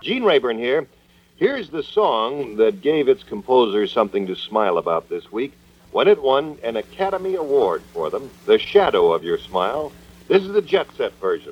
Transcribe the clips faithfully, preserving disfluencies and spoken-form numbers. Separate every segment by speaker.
Speaker 1: Gene Rayburn here. Here's the song that gave its composer something to smile about this week when it won an Academy Award for them, The Shadow of Your Smile. This is the Jet Set version.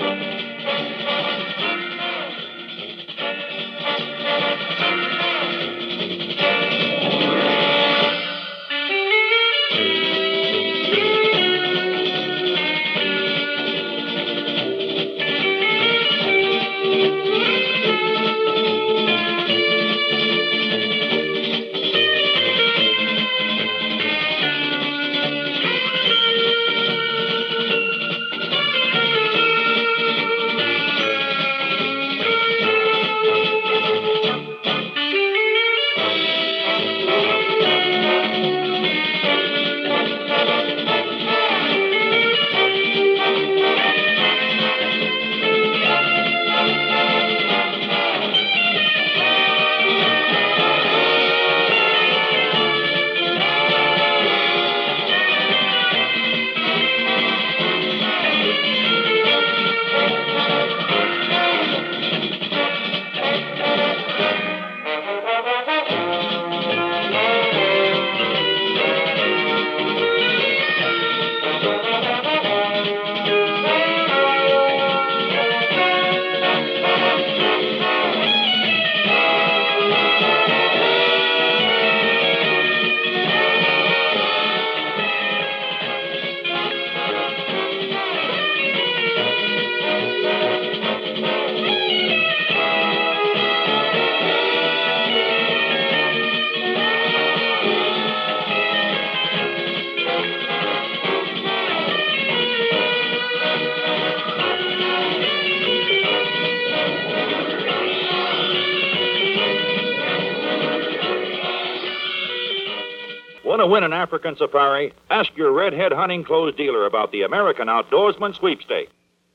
Speaker 2: Want to win an African safari? Ask your redhead hunting clothes dealer about the American Outdoorsman Sweepstake.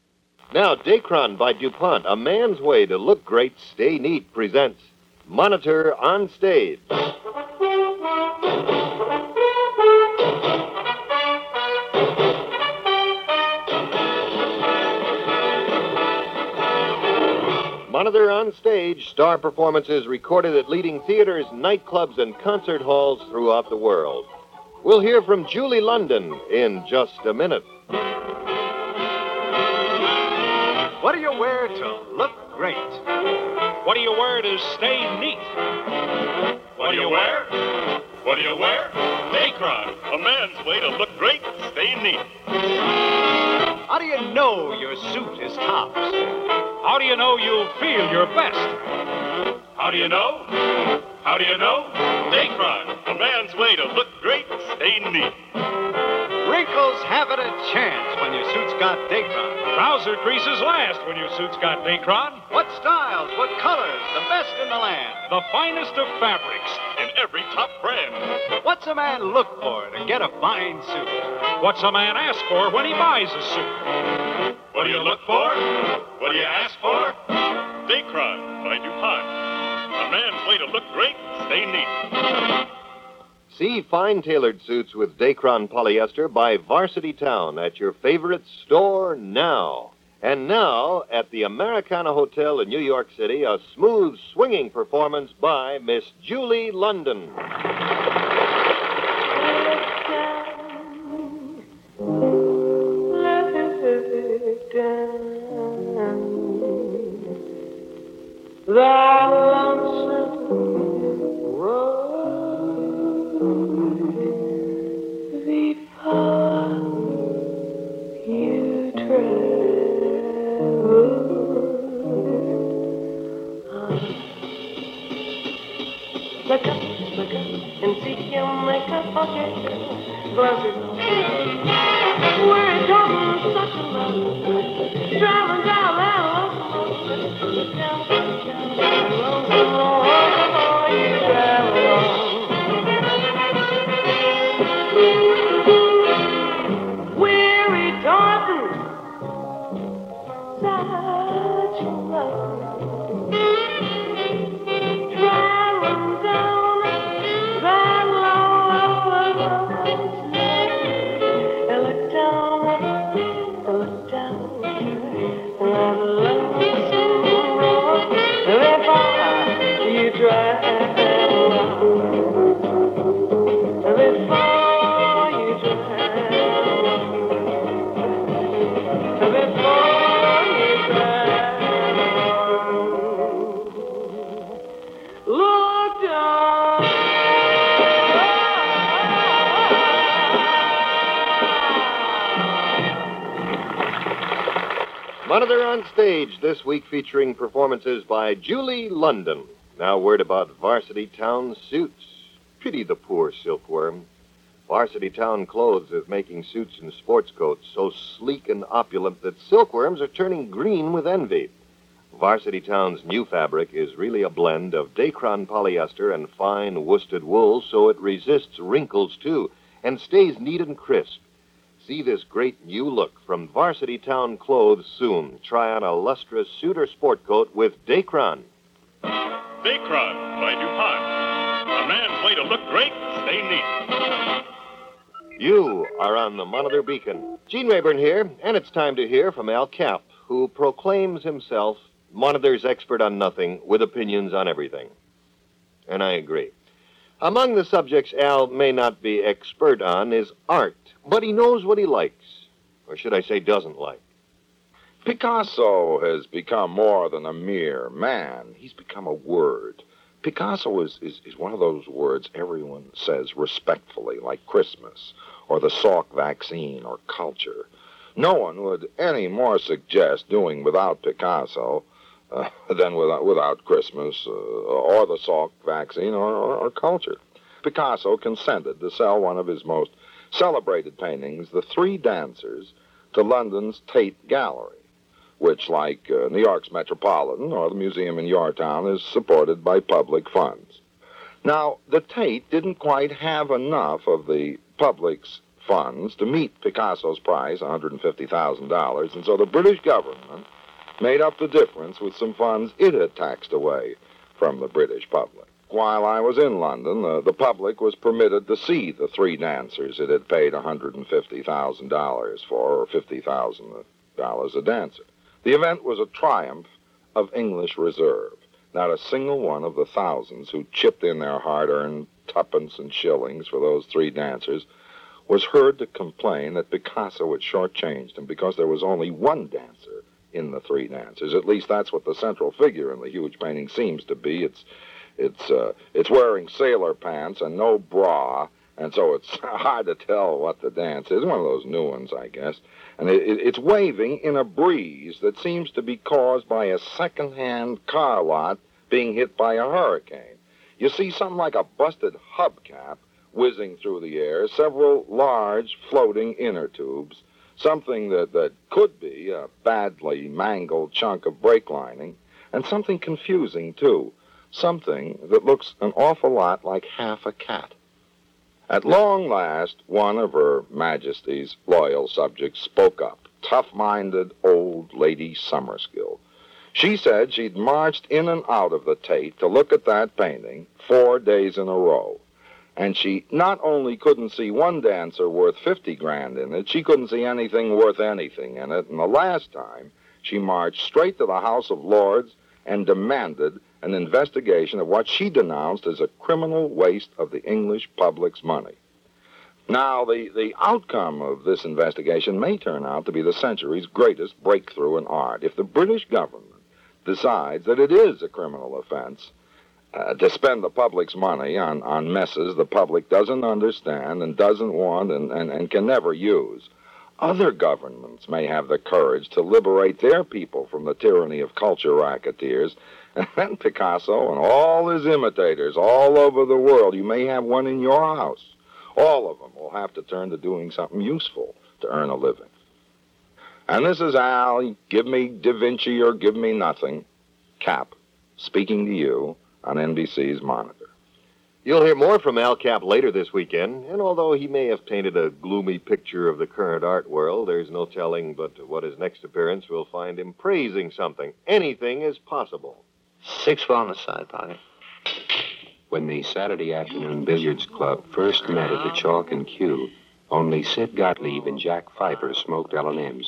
Speaker 1: Now, Dacron by DuPont, a man's way to look great, stay neat, presents Monitor on Stage. Monitor on Stage, star performances recorded at leading theaters, nightclubs, and concert halls throughout the world. We'll hear from Julie London in just a minute.
Speaker 3: What do you wear to look great?
Speaker 2: What do you wear to stay neat?
Speaker 4: What do you wear? What do you wear? Dacron, a man's way to look great, stay neat.
Speaker 3: How do you know your suit is tops?
Speaker 2: How do you know you'll feel your best?
Speaker 4: How do you know? How do you know? Dacron, a man's way to look great, stay neat.
Speaker 3: Wrinkles haven't a chance when your suit's got Dacron.
Speaker 2: Trouser creases last when your suit's got Dacron.
Speaker 3: What styles, what colors, the best in the land.
Speaker 2: The finest of fabrics.
Speaker 4: In every top brand.
Speaker 3: What's a man look for to get a fine suit?
Speaker 2: What's a man ask for when he buys a suit?
Speaker 4: What do you look for? What do you ask for? Dacron by DuPont. A man's way to look great, stay neat.
Speaker 1: See fine tailored suits with Dacron polyester by Varsity Town at your favorite store now. And now, at the Americana Hotel in New York City, a smooth, swinging performance by Miss Julie London.
Speaker 5: That lonesome road before you travel. Look up, look up, and see your makeup again. Glasses we're talking such a lot. Traveling down that lonesome weary darkness, such love, traveling down that long and look down, and look down that lonesome road.
Speaker 1: Monitor on Stage this week featuring performances by Julie London. Now word about Varsity Town Suits. Pity the poor silkworm. Varsity Town Clothes is making suits and sports coats so sleek and opulent that silkworms are turning green with envy. Varsity Town's new fabric is really a blend of Dacron polyester and fine worsted wool, so it resists wrinkles, too, and stays neat and crisp. See this great new look from Varsity Town Clothes soon. Try on a lustrous suit or sport coat with Dacron.
Speaker 4: Dacron by DuPont. A man's way to look great, stay neat.
Speaker 1: You are on the Monitor Beacon. Gene Rayburn here, and it's time to hear from Al Capp, who proclaims himself Monitor's expert on nothing with opinions on everything. And I agree. Among the subjects Al may not be expert on is art, but he knows what he likes, or should I say doesn't like.
Speaker 6: Picasso has become more than a mere man. He's become a word. Picasso is, is, is one of those words everyone says respectfully, like Christmas, or the Salk vaccine, or culture. No one would any more suggest doing without Picasso uh, than without, without Christmas, uh, or the Salk vaccine, or, or, or culture. Picasso consented to sell one of his most celebrated paintings, The Three Dancers, to London's Tate Gallery, which, like uh, New York's Metropolitan or the museum in your town, is supported by public funds. Now, the Tate didn't quite have enough of the public's funds to meet Picasso's price, one hundred fifty thousand dollars, and so the British government made up the difference with some funds it had taxed away from the British public. While I was in London, uh, the public was permitted to see the three dancers it had paid one hundred fifty thousand dollars for, or fifty thousand dollars a dancer. The event was a triumph of English reserve. Not a single one of the thousands who chipped in their hard-earned tuppence and shillings for those three dancers was heard to complain that Picasso had shortchanged him because there was only one dancer in the three dancers. At least that's what the central figure in the huge painting seems to be. It's It's uh, it's wearing sailor pants and no bra, and so it's hard to tell what the dance is. One of those new ones, I guess. And it, it, it's waving in a breeze that seems to be caused by a second-hand car lot being hit by a hurricane. You see something like a busted hubcap whizzing through the air, several large floating inner tubes, something that, that could be a badly mangled chunk of brake lining, and something confusing, too. Something that looks an awful lot like half a cat. At long last, one of Her Majesty's loyal subjects spoke up, tough-minded old Lady Summerskill. She said she'd marched in and out of the Tate to look at that painting four days in a row. And she not only couldn't see one dancer worth fifty grand in it, she couldn't see anything worth anything in it. And the last time, she marched straight to the House of Lords and demanded an investigation of what she denounced as a criminal waste of the English public's money. Now, the, the outcome of this investigation may turn out to be the century's greatest breakthrough in art. If the British government decides that it is a criminal offense uh, to spend the public's money on, on messes the public doesn't understand and doesn't want and, and, and can never use, other governments may have the courage to liberate their people from the tyranny of culture racketeers. And then Picasso and all his imitators all over the world, you may have one in your house. All of them will have to turn to doing something useful to earn a living. And this is Al, give me Da Vinci or give me nothing, Cap, speaking to you on N B C's Monitor.
Speaker 1: You'll hear more from Al Capp later this weekend, and although he may have painted a gloomy picture of the current art world, there's no telling but what his next appearance will find him praising something. Anything is possible.
Speaker 7: Six on the side, Polly. When the Saturday Afternoon Billiards Club first met at the Chalk and Q, only Sid Gottlieb and Jack Pfeiffer smoked L and M's.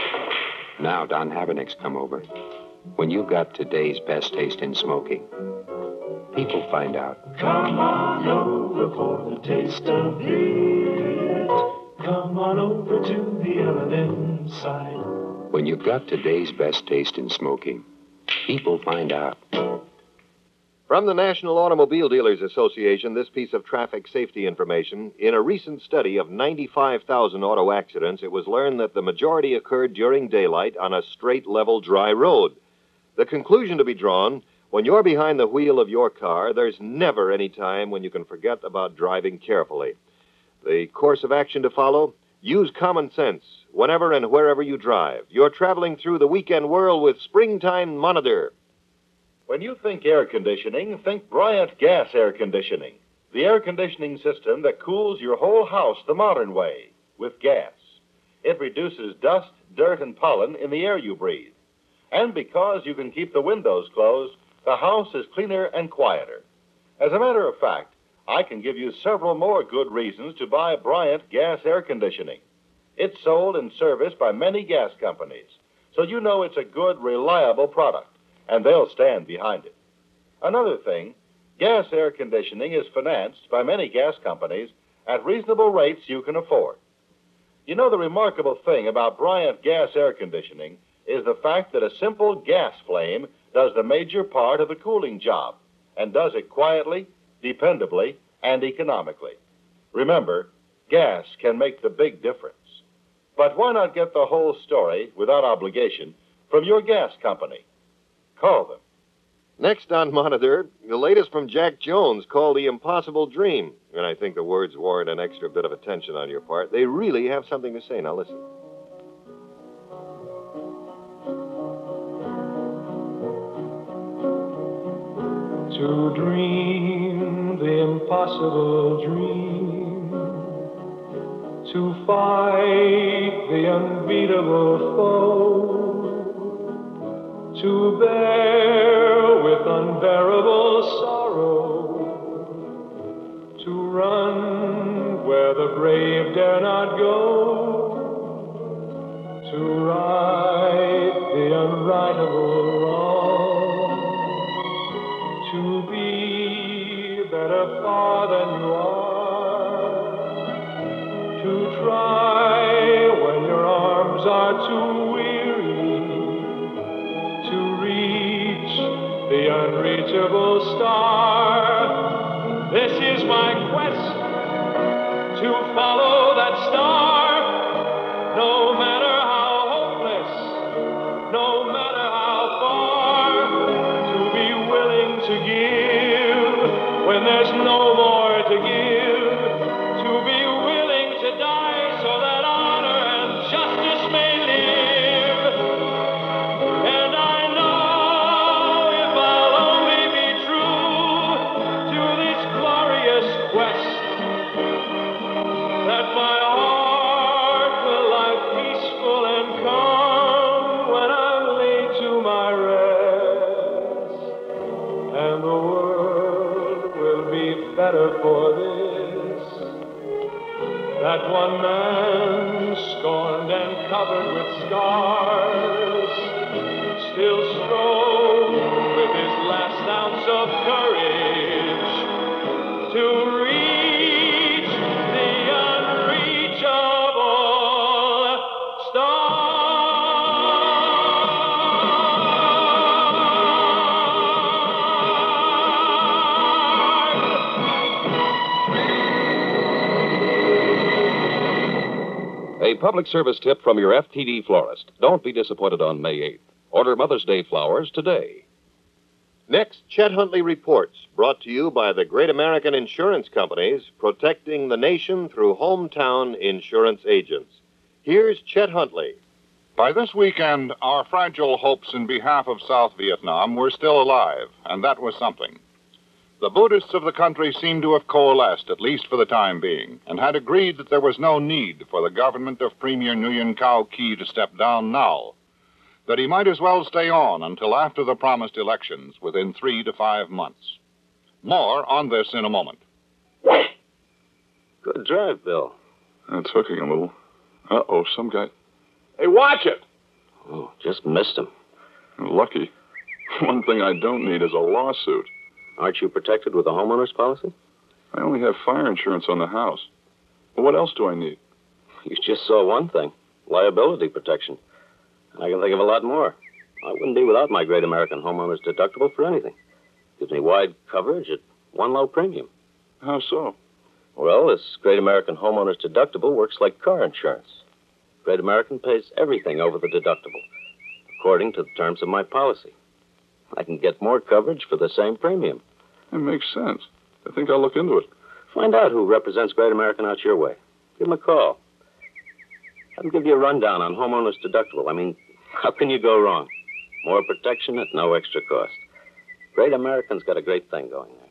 Speaker 7: Now Don Habeneck's come over. When you've got today's best taste in smoking, People find out.
Speaker 8: Come on over for the taste of it. Come on over to the L and M side.
Speaker 7: When you've got today's best taste in smoking, people find out.
Speaker 1: From the National Automobile Dealers Association, this piece of traffic safety information. In a recent study of ninety-five thousand auto accidents, it was learned that the majority occurred during daylight on a straight, level, dry road. The conclusion to be drawn, when you're behind the wheel of your car, there's never any time when you can forget about driving carefully. The course of action to follow? Use common sense whenever and wherever you drive. You're traveling through the weekend world with Springtime Monitor.
Speaker 2: When you think air conditioning, think Bryant Gas Air Conditioning, the air conditioning system that cools your whole house the modern way, with gas. It reduces dust, dirt, and pollen in the air you breathe. And because you can keep the windows closed, the house is cleaner and quieter. As a matter of fact, I can give you several more good reasons to buy Bryant Gas Air Conditioning. It's sold and serviced by many gas companies, so you know it's a good, reliable product, and they'll stand behind it. Another thing, gas air conditioning is financed by many gas companies at reasonable rates you can afford. You know, the remarkable thing about Bryant Gas Air Conditioning is the fact that a simple gas flame does the major part of the cooling job, and does it quietly, dependably, and economically. Remember, gas can make the big difference. But why not get the whole story, without obligation, from your gas company? Call them.
Speaker 1: Next on Monitor, the latest from Jack Jones called The Impossible Dream. And I think the words warrant an extra bit of attention on your part. They really have something to say. Now listen.
Speaker 8: To dream the impossible dream, to fight the unbeatable foe, to bear with unbearable sorrow, to run where the brave dare not go, to right the unrightable wrong, to be better far than you are, to try when your arms are too weary, to reach the unreachable star. This is my quest, to follow that star, no matter how hopeless, no matter how far, to be willing to give when there's no more to give, to be willing to die so that honor and justice may live. And I know if I'll only be true to this glorious quest, that my heart will lie peaceful and calm when I'm laid to my rest, and the world will be better for this, that one man scorned and covered with scars still strove with his last ounce of courage to reach the unreachable star.
Speaker 9: A public service tip from your F T D florist. Don't be disappointed on May eighth. Order Mother's Day flowers today.
Speaker 1: Next, Chet Huntley Reports, brought to you by the great American insurance companies, protecting the nation through hometown insurance agents. Here's Chet Huntley.
Speaker 10: By this weekend, our fragile hopes in behalf of South Vietnam were still alive, and that was something. The Buddhists of the country seemed to have coalesced, at least for the time being, and had agreed that there was no need for the government of Premier Nguyen Cao Ky to step down now, that he might as well stay on until after the promised elections within three to five months. More on this in a moment.
Speaker 11: Good drive, Bill.
Speaker 12: That's hooking a little. Uh-oh, some guy...
Speaker 11: Hey, watch it! Oh, just missed him.
Speaker 12: Lucky. One thing I don't need is a lawsuit.
Speaker 11: Aren't you protected with a homeowner's policy?
Speaker 12: I only have fire insurance on the house. Well, what else do I need?
Speaker 11: You just saw one thing. Liability protection. I can think of a lot more. I wouldn't be without my Great American Homeowners Deductible for anything. Gives me wide coverage at one low premium.
Speaker 12: How so?
Speaker 11: Well, this Great American Homeowners Deductible works like car insurance. Great American pays everything over the deductible, according to the terms of my policy. I can get more coverage for the same premium.
Speaker 12: It makes sense. I think I'll look into it.
Speaker 11: Find out who represents Great American out your way. Give him a call. Have him give you a rundown on homeowners deductible. I mean, how can you go wrong? More protection at no extra cost. Great American's got a great thing going there.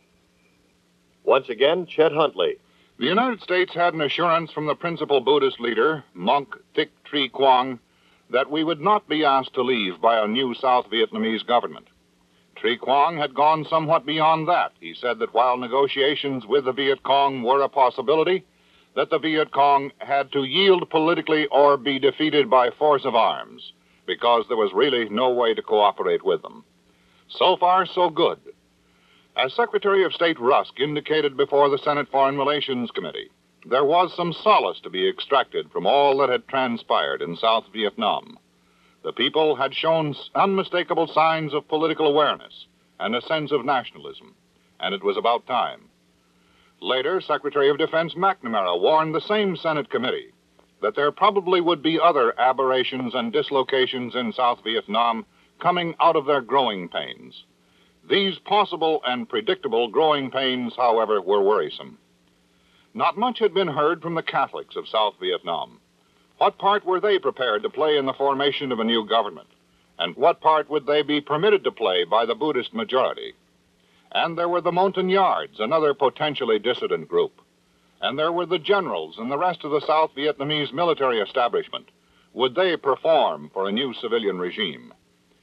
Speaker 1: Once again, Chet Huntley.
Speaker 10: The United States had an assurance from the principal Buddhist leader, monk Thich Tri Quang, that we would not be asked to leave by a new South Vietnamese government. Tri Quang had gone somewhat beyond that. He said that while negotiations with the Viet Cong were a possibility, that the Viet Cong had to yield politically or be defeated by force of arms, because there was really no way to cooperate with them. So far, so good. As Secretary of State Rusk indicated before the Senate Foreign Relations Committee, there was some solace to be extracted from all that had transpired in South Vietnam. The people had shown unmistakable signs of political awareness and a sense of nationalism, and it was about time. Later, Secretary of Defense McNamara warned the same Senate committee that there probably would be other aberrations and dislocations in South Vietnam coming out of their growing pains. These possible and predictable growing pains, however, were worrisome. Not much had been heard from the Catholics of South Vietnam. What part were they prepared to play in the formation of a new government? And what part would they be permitted to play by the Buddhist majority? And there were the Montagnards, another potentially dissident group. And there were the generals and the rest of the South Vietnamese military establishment. Would they perform for a new civilian regime?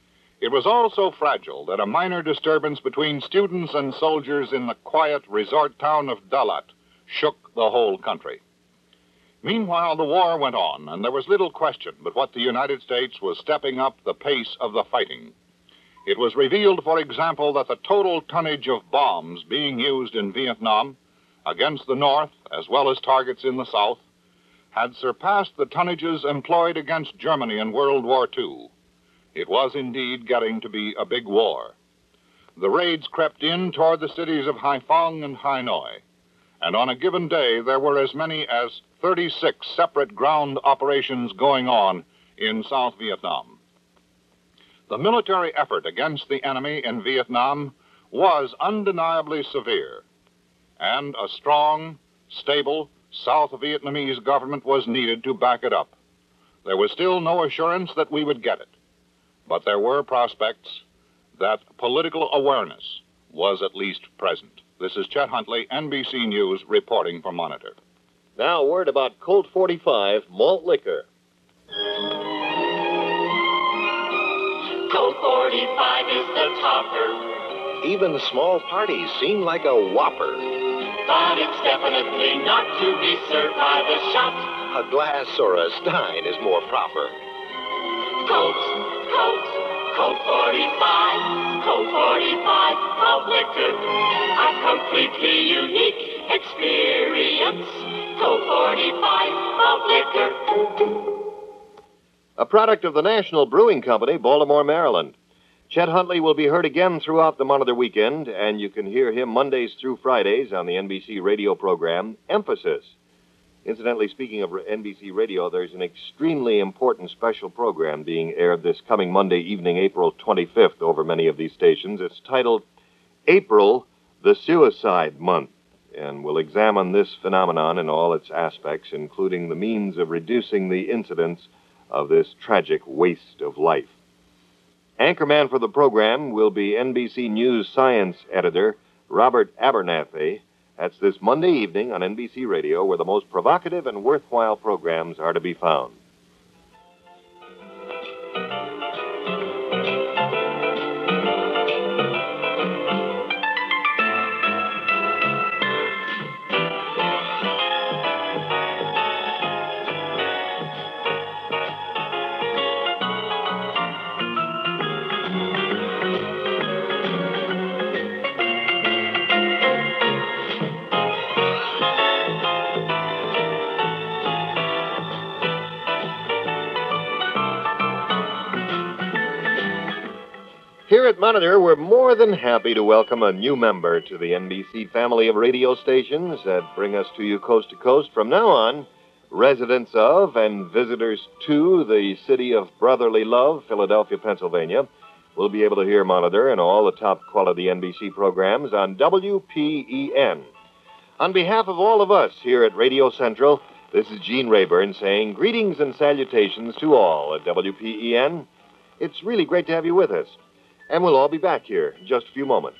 Speaker 10: It was all so fragile that a minor disturbance between students and soldiers in the quiet resort town of Dalat shook the whole country. Meanwhile, the war went on, and there was little question but what the United States was stepping up the pace of the fighting. It was revealed, for example, that the total tonnage of bombs being used in Vietnam against the North, as well as targets in the South, had surpassed the tonnages employed against Germany in World War Two. It was indeed getting to be a big war. The raids crept in toward the cities of Haiphong and Hanoi, and on a given day there were as many as thirty-six separate ground operations going on in South Vietnam. The military effort against the enemy in Vietnam was undeniably severe, and a strong, stable South Vietnamese government was needed to back it up. There was still no assurance that we would get it, but there were prospects that political awareness was at least present. This is Chet Huntley, N B C News, reporting for Monitor.
Speaker 1: Now, a word about Colt forty-five malt liquor.
Speaker 8: Colt forty-five is the topper,
Speaker 7: Even small parties seem like a whopper.
Speaker 8: but it's definitely not to be served by the shot.
Speaker 7: A glass or a stein is more proper.
Speaker 8: Colt, Colt, Colt forty-five, Colt forty-five, malt liquor, a completely unique experience. Colt forty-five, malt liquor.
Speaker 1: A product of the National Brewing Company, Baltimore, Maryland. Chet Huntley will be heard again throughout the Monitor weekend, and you can hear him Mondays through Fridays on the N B C radio program Emphasis. Incidentally, speaking of N B C Radio, there's an extremely important special program being aired this coming Monday evening, April twenty-fifth, over many of these stations. It's titled April, the Suicide Month, and we'll examine this phenomenon in all its aspects, including the means of reducing the incidence of this tragic waste of life. Anchorman for the program will be N B C News science editor Robert Abernathy. That's this Monday evening on N B C Radio, where the most provocative and worthwhile programs are to be found. Here at Monitor, we're more than happy to welcome a new member to the N B C family of radio stations that bring us to you coast to coast. From now on, residents of and visitors to the city of brotherly love, Philadelphia, Pennsylvania, will be able to hear Monitor and all the top quality N B C programs on W P E N. On behalf of all of us here at Radio Central, this is Gene Rayburn saying greetings and salutations to all at W P E N. It's really great to have you with us. And we'll all be back here in just a few moments.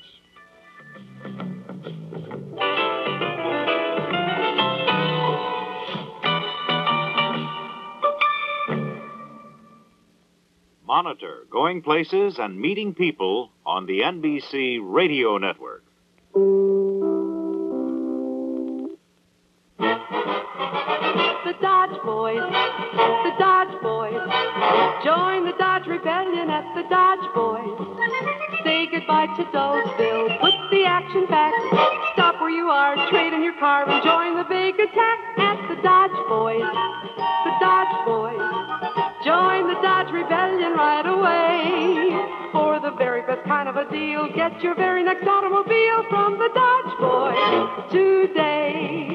Speaker 13: Monitor, going places and meeting people on the N B C Radio Network.
Speaker 5: The Dodge Boys, the Dodge Boys. Join the Dodge Rebellion at the Dodge Boys. Say goodbye to Dodgeville, put the action back. Stop where you are, trade in your car, and join the big attack at the Dodge Boys. The Dodge Boys. Join the Dodge Rebellion right away. For the very best kind of a deal, get your very next automobile from the Dodge Boys today.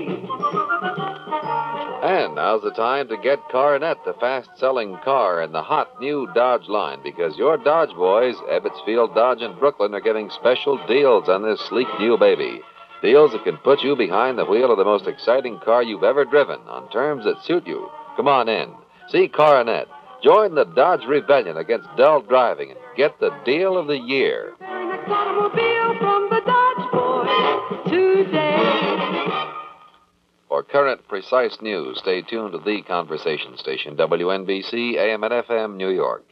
Speaker 14: And now's the time to get Coronet, the fast-selling car in the hot new Dodge line, because your Dodge boys, Ebbetsfield, Dodge, and Brooklyn, are getting special deals on this sleek new baby. Deals that can put you behind the wheel of the most exciting car you've ever driven on terms that suit you. Come on in. See Coronet. Join the Dodge Rebellion against dull driving and get the deal of the year.
Speaker 5: Very next automobile from the Dodge Boys today.
Speaker 14: For current, precise news, stay tuned to the conversation station, W N B C, A M and F M, New York.